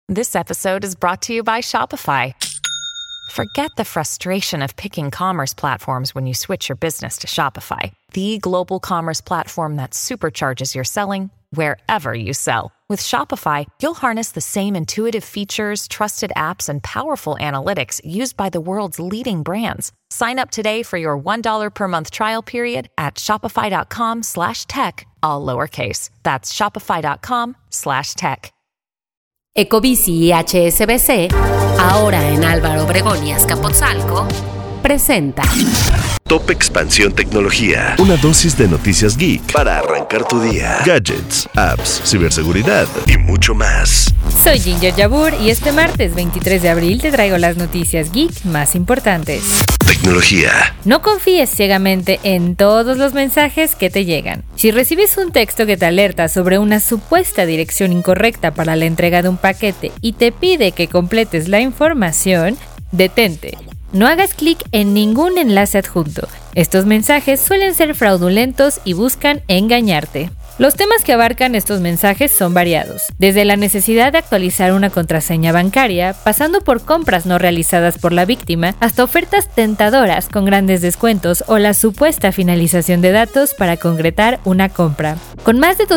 This episode is brought to you by Shopify. Forget the frustration of picking commerce platforms when you switch your business to Shopify, the global commerce platform that supercharges your selling wherever you sell. With Shopify, you'll harness the same intuitive features, trusted apps, and powerful analytics used by the world's leading brands. Sign up today for your $1 per month trial period at shopify.com/tech, all lowercase. That's shopify.com/tech. Ecobici y HSBC, ahora en Álvaro Obregón y Azcapotzalco, presenta Top Expansión Tecnología. Una dosis de noticias geek para arrancar tu día. Gadgets, apps, ciberseguridad y mucho más. Soy Ginger Yabur y este martes 23 de abril te traigo las noticias geek más importantes. Tecnología. No confíes ciegamente en todos los mensajes que te llegan. Si recibes un texto que te alerta sobre una supuesta dirección incorrecta para la entrega de un paquete y te pide que completes la información, detente. No hagas clic en ningún enlace adjunto. Estos mensajes suelen ser fraudulentos y buscan engañarte. Los temas que abarcan estos mensajes son variados, desde la necesidad de actualizar una contraseña bancaria, pasando por compras no realizadas por la víctima, hasta ofertas tentadoras con grandes descuentos o la supuesta finalización de datos para concretar una compra. Con más de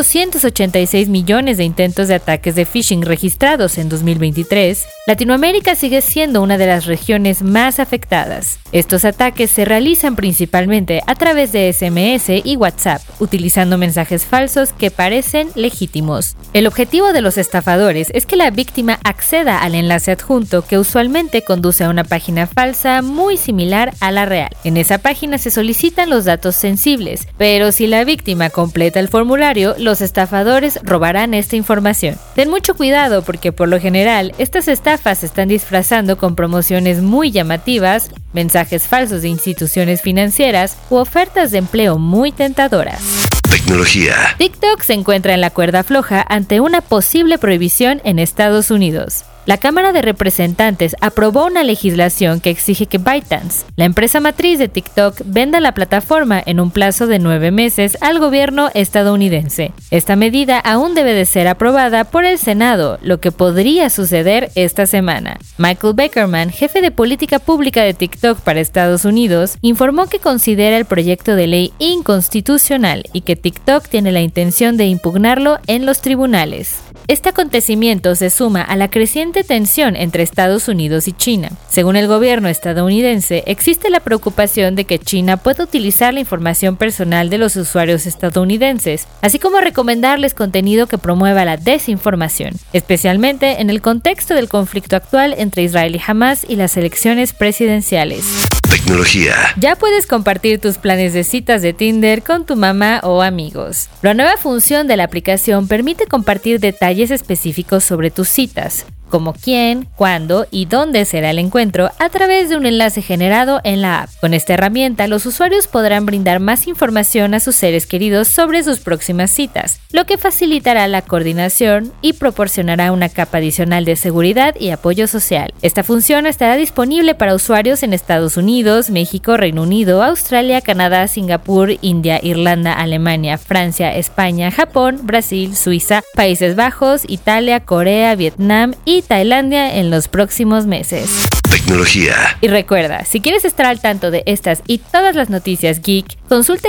286 millones de intentos de ataques de phishing registrados en 2023, Latinoamérica sigue siendo una de las regiones más afectadas. Estos ataques se realizan principalmente a través de SMS y WhatsApp, utilizando mensajes falsos que parecen legítimos. El objetivo de los estafadores es que la víctima acceda al enlace adjunto, que usualmente conduce a una página falsa muy similar a la real. En esa página se solicitan los datos sensibles, pero si la víctima completa el formulario, los estafadores robarán esta información. Ten mucho cuidado porque por lo general estas estafas se están disfrazando con promociones muy llamativas, mensajes falsos de instituciones financieras u ofertas de empleo muy tentadoras. Tecnología. TikTok se encuentra en la cuerda floja ante una posible prohibición en Estados Unidos. La Cámara de Representantes aprobó una legislación que exige que ByteDance, la empresa matriz de TikTok, venda la plataforma en un plazo de 9 meses al gobierno estadounidense. Esta medida aún debe de ser aprobada por el Senado, lo que podría suceder esta semana. Michael Beckerman, jefe de política pública de TikTok para Estados Unidos, informó que considera el proyecto de ley inconstitucional y que TikTok tiene la intención de impugnarlo en los tribunales. Este acontecimiento se suma a la creciente tensión entre Estados Unidos y China. Según el gobierno estadounidense, existe la preocupación de que China pueda utilizar la información personal de los usuarios estadounidenses, así como recomendarles contenido que promueva la desinformación, especialmente en el contexto del conflicto actual entre Israel y Hamas y las elecciones presidenciales. Tecnología. Ya puedes compartir tus planes de citas de Tinder con tu mamá o amigos. La nueva función de la aplicación permite compartir detalles específicos sobre tus citas, como quién, cuándo y dónde será el encuentro, a través de un enlace generado en la app. Con esta herramienta, los usuarios podrán brindar más información a sus seres queridos sobre sus próximas citas, lo que facilitará la coordinación y proporcionará una capa adicional de seguridad y apoyo social. Esta función estará disponible para usuarios en Estados Unidos, México, Reino Unido, Australia, Canadá, Singapur, India, Irlanda, Alemania, Francia, España, Japón, Brasil, Suiza, Países Bajos, Italia, Corea, Vietnam y Tailandia en los próximos meses. Tecnología. Y recuerda, si quieres estar al tanto de estas y todas las noticias geek, consulta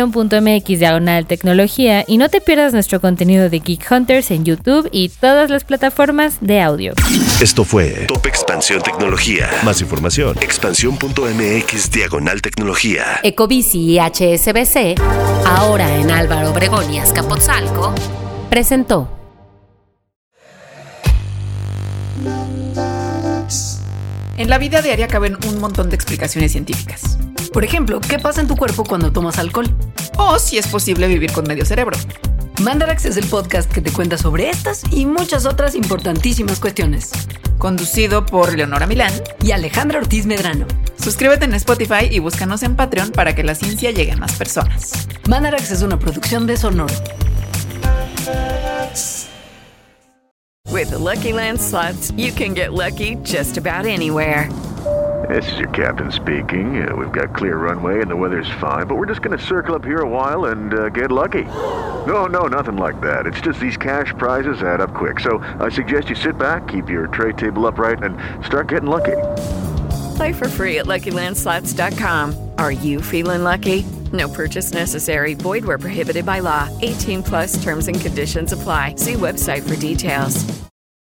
expansión.mx/tecnología y no te pierdas nuestro contenido de Geek Hunters en YouTube y todas las plataformas de audio. Esto fue Top Expansión Tecnología. Más información, expansión.mx/tecnología. Ecobici y HSBC, ahora en Álvaro Obregón y Azcapotzalco, presentó. En la vida diaria caben un montón de explicaciones científicas. Por ejemplo, ¿qué pasa en tu cuerpo cuando tomas alcohol? O si es posible vivir con medio cerebro. Mandarax es el podcast que te cuenta sobre estas y muchas otras importantísimas cuestiones. Conducido por Leonora Milán y Alejandra Ortiz Medrano. Suscríbete en Spotify y búscanos en Patreon para que la ciencia llegue a más personas. Mandarax es una producción de Sonoro. With the Lucky Land Slots, you can get lucky just about anywhere. This is your captain speaking. We've got clear runway and the weather's fine, but we're just going to circle up here a while and get lucky. No, nothing like that. It's just these cash prizes add up quick. So I suggest you sit back, keep your tray table upright, and start getting lucky. Play for free at LuckyLandSlots.com. Are you feeling lucky? No purchase necessary. Void where prohibited by law. 18+ terms and conditions apply. See website for details.